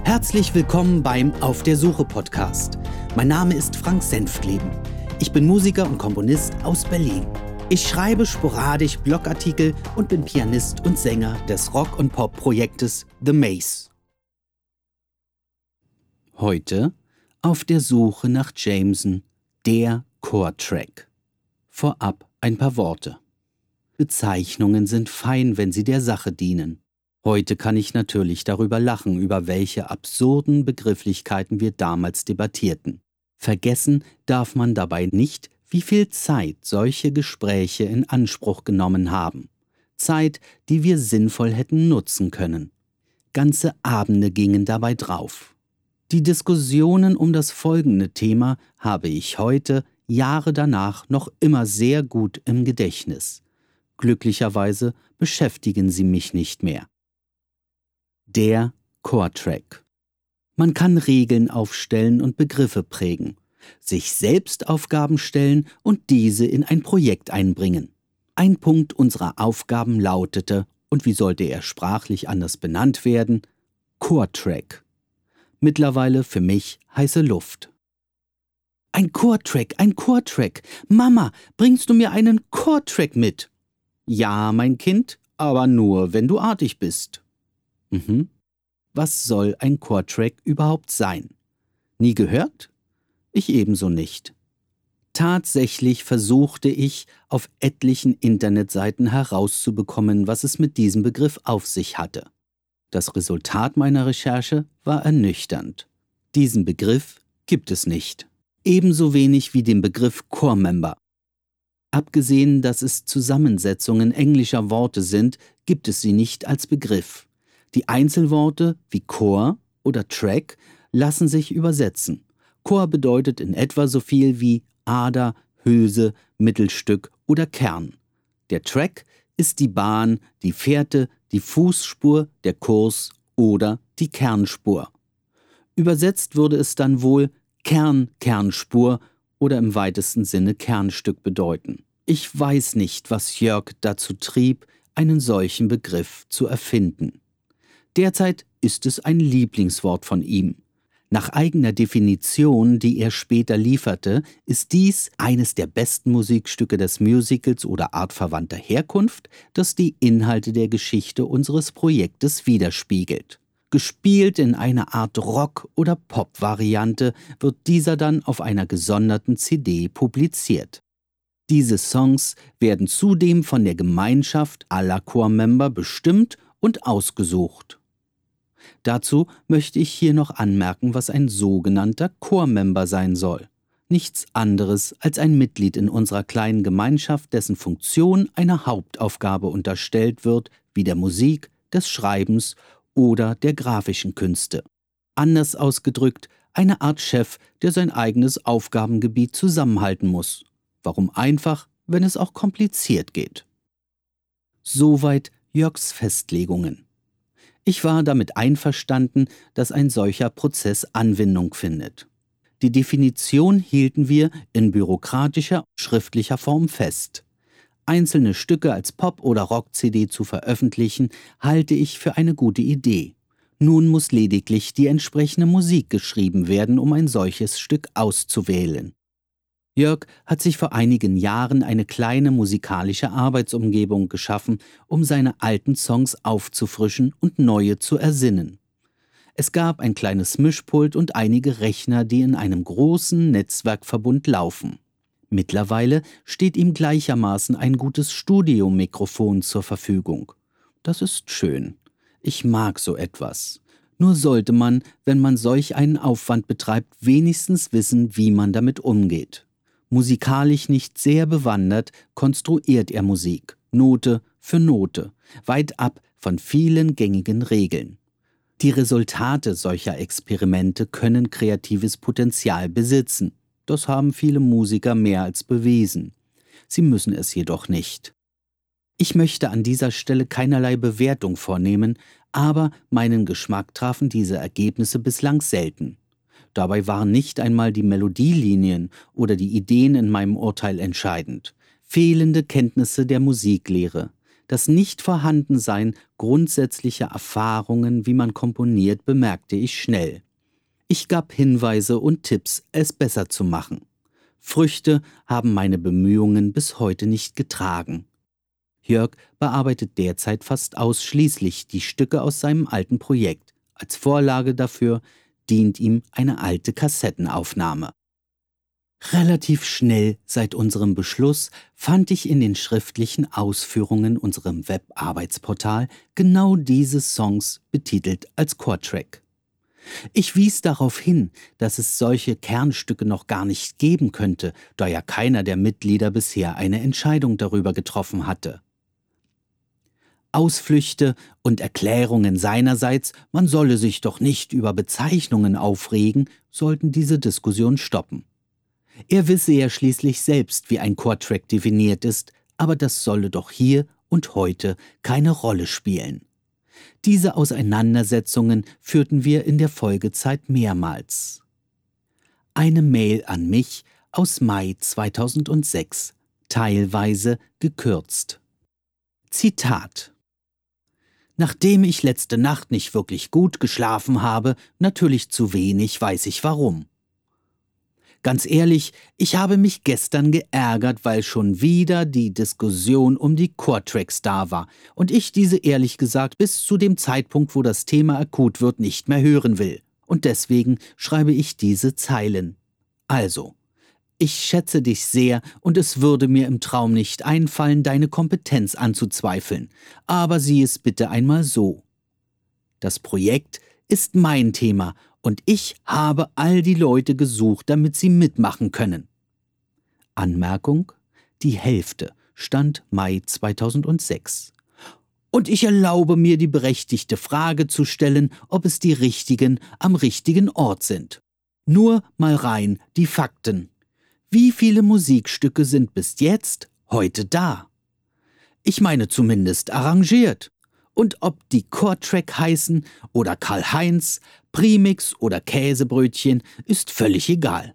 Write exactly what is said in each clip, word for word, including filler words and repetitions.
Herzlich willkommen beim Auf der Suche Podcast. Mein Name ist Frank Senftleben. Ich bin Musiker und Komponist aus Berlin. Ich schreibe sporadisch Blogartikel und bin Pianist und Sänger des Rock- und Pop-Projektes The Maze. Heute auf der Suche nach Jameson, der Chord-Track. Vorab ein paar Worte. Bezeichnungen sind fein, wenn sie der Sache dienen. Heute kann ich natürlich darüber lachen, über welche absurden Begrifflichkeiten wir damals debattierten. Vergessen darf man dabei nicht, wie viel Zeit solche Gespräche in Anspruch genommen haben. Zeit, die wir sinnvoll hätten nutzen können. Ganze Abende gingen dabei drauf. Die Diskussionen um das folgende Thema habe ich heute, Jahre danach, noch immer sehr gut im Gedächtnis. Glücklicherweise beschäftigen sie mich nicht mehr. Der Chord-Track. Man kann Regeln aufstellen und Begriffe prägen, sich selbst Aufgaben stellen und diese in ein Projekt einbringen. Ein Punkt unserer Aufgaben lautete, und wie sollte er sprachlich anders benannt werden? Chord-Track. Mittlerweile für mich heiße Luft. Ein Chord-Track, ein Chord-Track. Mama, bringst du mir einen Chord-Track mit? Ja, mein Kind, aber nur, wenn du artig bist. Mhm. Was soll ein Chord-Track überhaupt sein? Nie gehört? Ich ebenso nicht. Tatsächlich versuchte ich, auf etlichen Internetseiten herauszubekommen, was es mit diesem Begriff auf sich hatte. Das Resultat meiner Recherche war ernüchternd. Diesen Begriff gibt es nicht. Ebenso wenig wie den Begriff Chormember. Abgesehen, dass es Zusammensetzungen englischer Worte sind, gibt es sie nicht als Begriff. Die Einzelworte wie Chor oder Track lassen sich übersetzen. Chor bedeutet in etwa so viel wie Ader, Hülse, Mittelstück oder Kern. Der Track ist die Bahn, die Fährte, die Fußspur, der Kurs oder die Kernspur. Übersetzt würde es dann wohl Kern, Kernspur oder im weitesten Sinne Kernstück bedeuten. Ich weiß nicht, was Jörg dazu trieb, einen solchen Begriff zu erfinden. Derzeit ist es ein Lieblingswort von ihm. Nach eigener Definition, die er später lieferte, ist dies eines der besten Musikstücke des Musicals oder artverwandter Herkunft, das die Inhalte der Geschichte unseres Projektes widerspiegelt. Gespielt in einer Art Rock- oder Pop-Variante wird dieser dann auf einer gesonderten C D publiziert. Diese Songs werden zudem von der Gemeinschaft aller Chormember bestimmt und ausgesucht. Dazu möchte ich hier noch anmerken, was ein sogenannter Chormember sein soll. Nichts anderes als ein Mitglied in unserer kleinen Gemeinschaft, dessen Funktion einer Hauptaufgabe unterstellt wird, wie der Musik, des Schreibens oder der grafischen Künste. Anders ausgedrückt, eine Art Chef, der sein eigenes Aufgabengebiet zusammenhalten muss. Warum einfach, wenn es auch kompliziert geht? Soweit Jörgs Festlegungen. Ich war damit einverstanden, dass ein solcher Prozess Anwendung findet. Die Definition hielten wir in bürokratischer, schriftlicher Form fest. Einzelne Stücke als Pop- oder Rock-C D zu veröffentlichen, halte ich für eine gute Idee. Nun muss lediglich die entsprechende Musik geschrieben werden, um ein solches Stück auszuwählen. Jörg hat sich vor einigen Jahren eine kleine musikalische Arbeitsumgebung geschaffen, um seine alten Songs aufzufrischen und neue zu ersinnen. Es gab ein kleines Mischpult und einige Rechner, die in einem großen Netzwerkverbund laufen. Mittlerweile steht ihm gleichermaßen ein gutes Studiomikrofon zur Verfügung. Das ist schön. Ich mag so etwas. Nur sollte man, wenn man solch einen Aufwand betreibt, wenigstens wissen, wie man damit umgeht. Musikalisch nicht sehr bewandert, konstruiert er Musik, Note für Note, weit ab von vielen gängigen Regeln. Die Resultate solcher Experimente können kreatives Potenzial besitzen. Das haben viele Musiker mehr als bewiesen. Sie müssen es jedoch nicht. Ich möchte an dieser Stelle keinerlei Bewertung vornehmen, aber meinen Geschmack trafen diese Ergebnisse bislang selten. Dabei waren nicht einmal die Melodielinien oder die Ideen in meinem Urteil entscheidend. Fehlende Kenntnisse der Musiklehre, Das Nichtvorhandensein grundsätzlicher Erfahrungen, wie man komponiert, bemerkte ich schnell. Ich gab Hinweise und Tipps, es besser zu machen. Früchte haben meine Bemühungen bis heute nicht getragen. Jörg bearbeitet derzeit fast ausschließlich die Stücke aus seinem alten Projekt. Als Vorlage dafür dient ihm eine alte Kassettenaufnahme. Relativ schnell seit unserem Beschluss fand ich in den schriftlichen Ausführungen unserem Webarbeitsportal genau diese Songs betitelt als Core-Track. Ich wies darauf hin, dass es solche Kernstücke noch gar nicht geben könnte, da ja keiner der Mitglieder bisher eine Entscheidung darüber getroffen hatte. Ausflüchte und Erklärungen seinerseits, man solle sich doch nicht über Bezeichnungen aufregen, sollten diese Diskussion stoppen. Er wisse ja schließlich selbst, wie ein Core-Track definiert ist, aber das solle doch hier und heute keine Rolle spielen. Diese Auseinandersetzungen führten wir in der Folgezeit mehrmals. Eine Mail an mich aus Mai zweitausendsechs, teilweise gekürzt. Zitat: Nachdem ich letzte Nacht nicht wirklich gut geschlafen habe, natürlich zu wenig, weiß ich warum. Ganz ehrlich, ich habe mich gestern geärgert, weil schon wieder die Diskussion um die Core-Tracks da war und ich diese ehrlich gesagt bis zu dem Zeitpunkt, wo das Thema akut wird, nicht mehr hören will. Und deswegen schreibe ich diese Zeilen. Also, ich schätze dich sehr und es würde mir im Traum nicht einfallen, deine Kompetenz anzuzweifeln. Aber sieh es bitte einmal so. Das Projekt ist mein Thema und ich habe all die Leute gesucht, damit sie mitmachen können. Anmerkung: Die Hälfte, Stand Mai zweitausendsechs. Und ich erlaube mir die berechtigte Frage zu stellen, ob es die Richtigen am richtigen Ort sind. Nur mal rein die Fakten. Wie viele Musikstücke sind bis jetzt heute da? Ich meine zumindest arrangiert. Und ob die Core-Track heißen oder Karl-Heinz, Primix oder Käsebrötchen, ist völlig egal.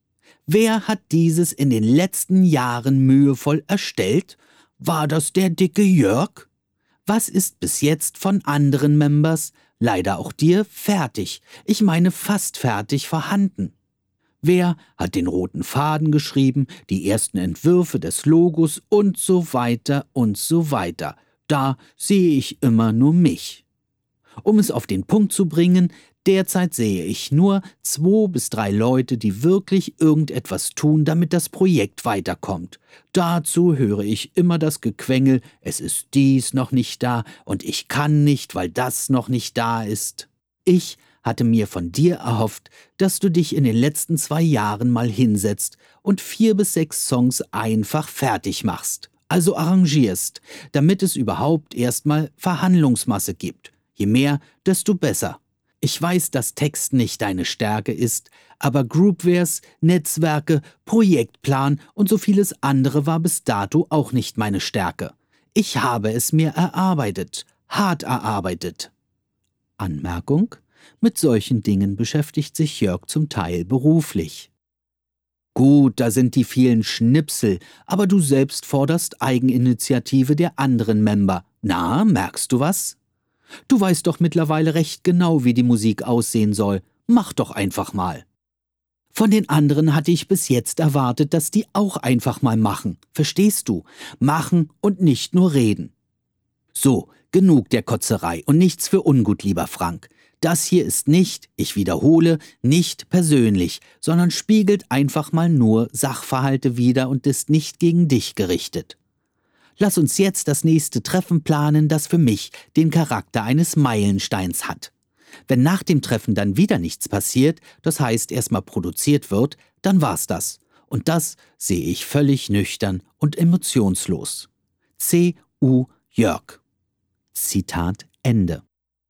Wer hat dieses in den letzten Jahren mühevoll erstellt? War das der dicke Jörg? Was ist bis jetzt von anderen Members, leider auch dir, fertig, ich meine fast fertig vorhanden? Wer hat den roten Faden geschrieben, die ersten Entwürfe des Logos und so weiter und so weiter? Da sehe ich immer nur mich. Um es auf den Punkt zu bringen, derzeit sehe ich nur zwei bis drei Leute, die wirklich irgendetwas tun, damit das Projekt weiterkommt. Dazu höre ich immer das Gequengel, es ist dies noch nicht da und ich kann nicht, weil das noch nicht da ist. Ich hatte mir von dir erhofft, dass du dich in den letzten zwei Jahren mal hinsetzt und vier bis sechs Songs einfach fertig machst. Also arrangierst, damit es überhaupt erstmal Verhandlungsmasse gibt. Je mehr, desto besser. Ich weiß, dass Text nicht deine Stärke ist, aber Groupwares, Netzwerke, Projektplan und so vieles andere war bis dato auch nicht meine Stärke. Ich habe es mir erarbeitet, hart erarbeitet. Anmerkung: Mit solchen Dingen beschäftigt sich Jörg zum Teil beruflich. Gut, da sind die vielen Schnipsel, aber du selbst forderst Eigeninitiative der anderen Member. Na, merkst du was? Du weißt doch mittlerweile recht genau, wie die Musik aussehen soll. Mach doch einfach mal. Von den anderen hatte ich bis jetzt erwartet, dass die auch einfach mal machen. Verstehst du? Machen und nicht nur reden. So, genug der Kotzerei und nichts für ungut, lieber Frank. Das hier ist nicht, ich wiederhole, nicht persönlich, sondern spiegelt einfach mal nur Sachverhalte wider und ist nicht gegen dich gerichtet. Lass uns jetzt das nächste Treffen planen, das für mich den Charakter eines Meilensteins hat. Wenn nach dem Treffen dann wieder nichts passiert, das heißt erstmal produziert wird, dann war's das. Und das sehe ich völlig nüchtern und emotionslos. C U Jörg. Zitat Ende.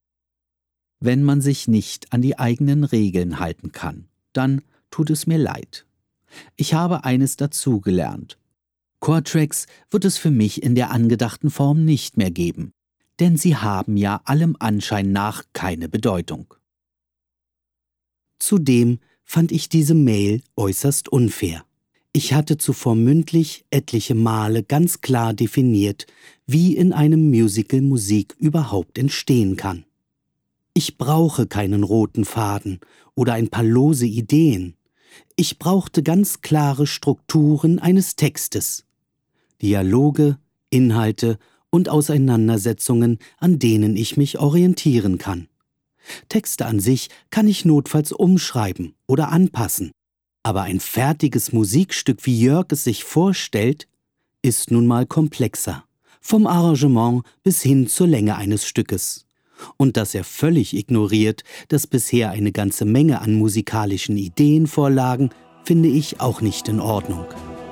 Wenn man sich nicht an die eigenen Regeln halten kann, dann tut es mir leid. Ich habe eines dazugelernt. Core-Tracks wird es für mich in der angedachten Form nicht mehr geben, denn sie haben ja allem Anschein nach keine Bedeutung. Zudem fand ich diese Mail äußerst unfair. Ich hatte zuvor mündlich etliche Male ganz klar definiert, wie in einem Musical Musik überhaupt entstehen kann. Ich brauche keinen roten Faden oder ein paar lose Ideen. Ich brauchte ganz klare Strukturen eines Textes. Dialoge, Inhalte und Auseinandersetzungen, an denen ich mich orientieren kann. Texte an sich kann ich notfalls umschreiben oder anpassen. Aber ein fertiges Musikstück, wie Jörg es sich vorstellt, ist nun mal komplexer. Vom Arrangement bis hin zur Länge eines Stückes. Und dass er völlig ignoriert, dass bisher eine ganze Menge an musikalischen Ideen vorlagen, finde ich auch nicht in Ordnung.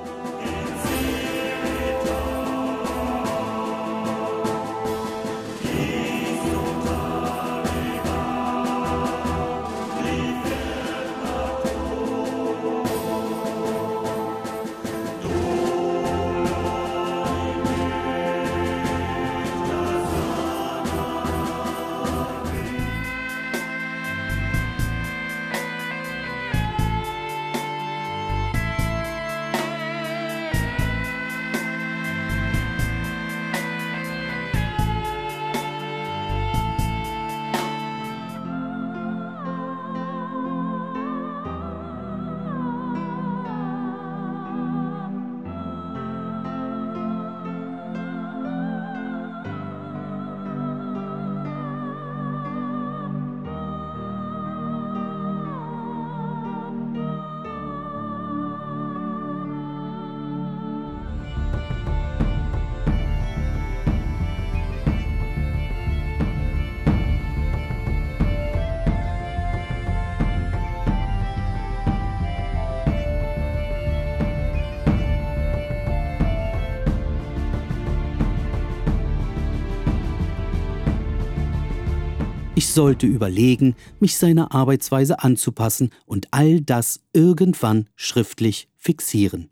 Ich sollte überlegen, mich seiner Arbeitsweise anzupassen und all das irgendwann schriftlich fixieren.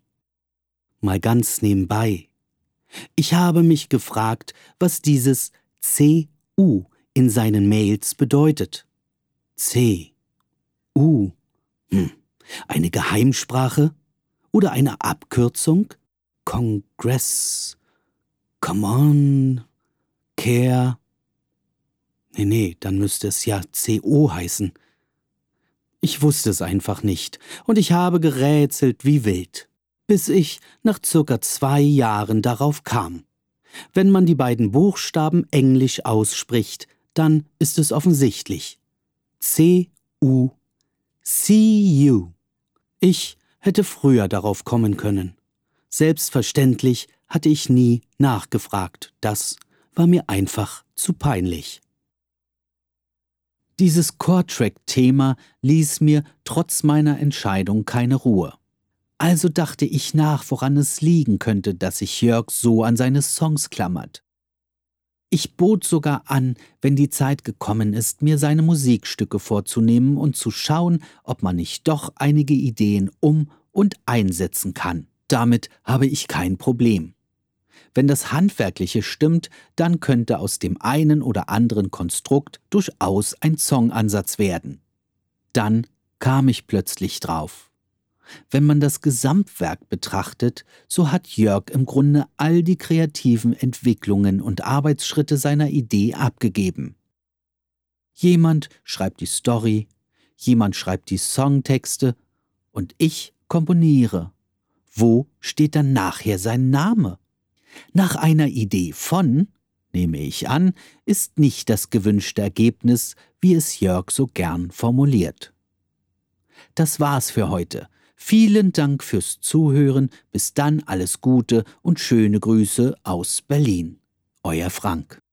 Mal ganz nebenbei. Ich habe mich gefragt, was dieses C U in seinen Mails bedeutet. C U. Hm. Eine Geheimsprache? Oder eine Abkürzung? Congress. Come on. Care. Nee, nee, dann müsste es ja C O heißen. Ich wusste es einfach nicht und ich habe gerätselt wie wild, bis ich nach circa zwei Jahren darauf kam. Wenn man die beiden Buchstaben englisch ausspricht, dann ist es offensichtlich. C U. See you. Ich hätte früher darauf kommen können. Selbstverständlich hatte ich nie nachgefragt. Das war mir einfach zu peinlich. Dieses Chord-Track-Thema ließ mir trotz meiner Entscheidung keine Ruhe. Also dachte ich nach, woran es liegen könnte, dass sich Jörg so an seine Songs klammert. Ich bot sogar an, wenn die Zeit gekommen ist, mir seine Musikstücke vorzunehmen und zu schauen, ob man nicht doch einige Ideen um- und einsetzen kann. Damit habe ich kein Problem. Wenn das Handwerkliche stimmt, dann könnte aus dem einen oder anderen Konstrukt durchaus ein Songansatz werden. Dann kam ich plötzlich drauf. Wenn man das Gesamtwerk betrachtet, so hat Jörg im Grunde all die kreativen Entwicklungen und Arbeitsschritte seiner Idee abgegeben. Jemand schreibt die Story, jemand schreibt die Songtexte und ich komponiere. Wo steht dann nachher sein Name? Nach einer Idee von, nehme ich an, ist nicht das gewünschte Ergebnis, wie es Jörg so gern formuliert. Das war's für heute. Vielen Dank fürs Zuhören. Bis dann alles Gute und schöne Grüße aus Berlin. Euer Frank.